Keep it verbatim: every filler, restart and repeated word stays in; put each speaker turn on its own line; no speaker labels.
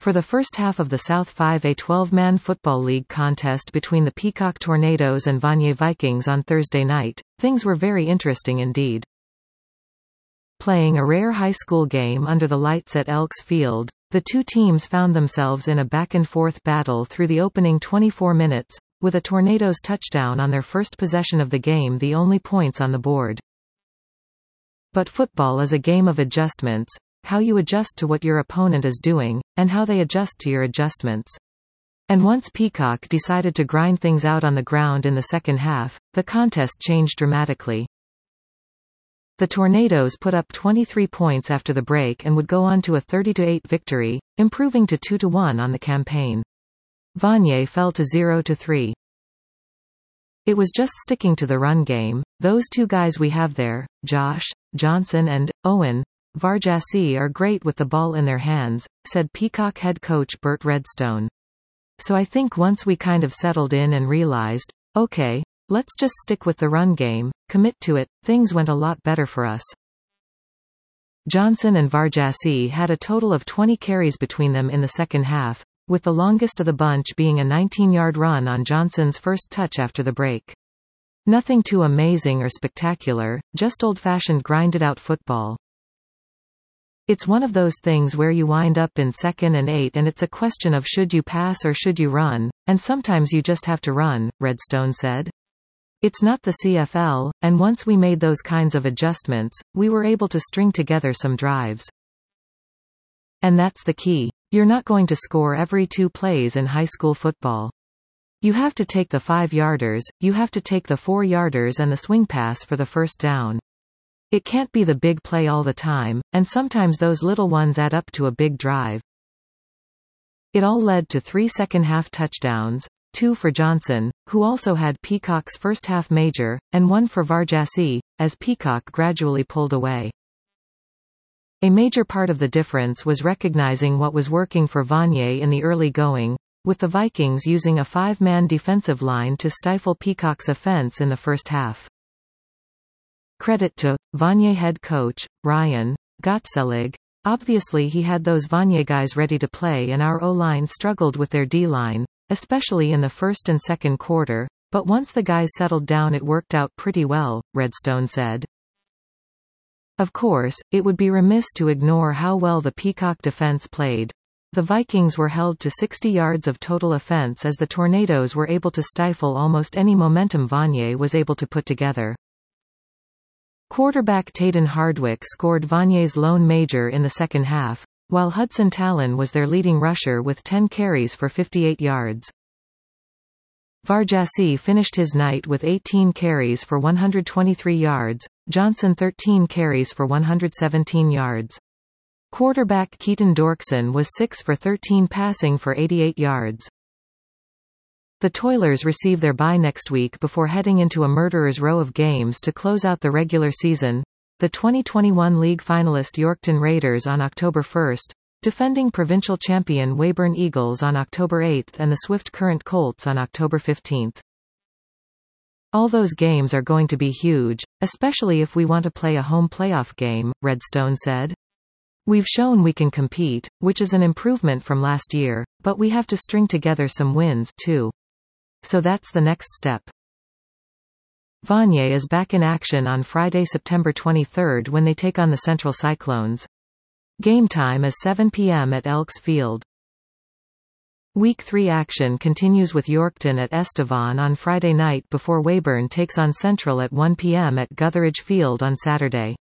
For the first half of the South five A twelve-man Football League contest between the Peacock Tornadoes and Vanier Vikings on Thursday night, things were very interesting indeed. Playing a rare high school game under the lights at Elks Field, the two teams found themselves in a back-and-forth battle through the opening twenty-four minutes, with a Tornadoes touchdown on their first possession of the game the only points on the board. But football is a game of adjustments, how you adjust to what your opponent is doing, and how they adjust to your adjustments. And once Peacock decided to grind things out on the ground in the second half, the contest changed dramatically. The Tornadoes put up twenty-three points after the break and would go on to a thirty to eight victory, improving to two to one on the campaign. Vanier fell to zero to three. It was just sticking to the run game. Those two guys we have there, Josh, Johnson and Owen Vargasy, are great with the ball in their hands, said Peacock head coach Bert Redstone. So I think once we kind of settled in and realized, okay, let's just stick with the run game, commit to it, things went a lot better for us. Johnson and Vargasy had a total of twenty carries between them in the second half, with the longest of the bunch being a nineteen-yard run on Johnson's first touch after the break. Nothing too amazing or spectacular, just old-fashioned grinded-out football. It's one of those things where you wind up in second and eight and it's a question of should you pass or should you run, and sometimes you just have to run, Redstone said. It's not the C F L, and once we made those kinds of adjustments, we were able to string together some drives. And that's the key. You're not going to score every two plays in high school football. You have to take the five-yarders, you have to take the four-yarders and the swing pass for the first down. It can't be the big play all the time, and sometimes those little ones add up to a big drive. It all led to three second-half touchdowns, two for Johnson, who also had Peacock's first-half major, and one for Vargasy, as Peacock gradually pulled away. A major part of the difference was recognizing what was working for Vanier in the early going, with the Vikings using a five-man defensive line to stifle Peacock's offense in the first half. Credit to Vanier head coach Ryan Gottselig. Obviously he had those Vanier guys ready to play and our O-line struggled with their D-line, especially in the first and second quarter, but once the guys settled down it worked out pretty well, Redstone said. Of course, it would be remiss to ignore how well the Peacock defense played. The Vikings were held to sixty yards of total offense as the Tornadoes were able to stifle almost any momentum Vanier was able to put together. Quarterback Taden Hardwick scored Vanier's lone major in the second half, while Hudson Talon was their leading rusher with ten carries for fifty-eight yards. Vargasy finished his night with eighteen carries for one hundred twenty-three yards, Johnson thirteen carries for one hundred seventeen yards. Quarterback Keaton Dorkson was six for thirteen passing for eighty-eight yards. The Toilers receive their bye next week before heading into a murderer's row of games to close out the regular season. The twenty twenty-one league finalist Yorkton Raiders on October first, defending provincial champion Weyburn Eagles on October eighth and the Swift Current Colts on October fifteenth. All those games are going to be huge, especially if we want to play a home playoff game, Redstone said. We've shown we can compete, which is an improvement from last year, but we have to string together some wins, too. So that's the next step. Vanier is back in action on Friday, September twenty-third when they take on the Central Cyclones. Game time is seven p m at Elks Field. Week three action continues with Yorkton at Estevan on Friday night before Weyburn takes on Central at one p m at Gutheridge Field on Saturday.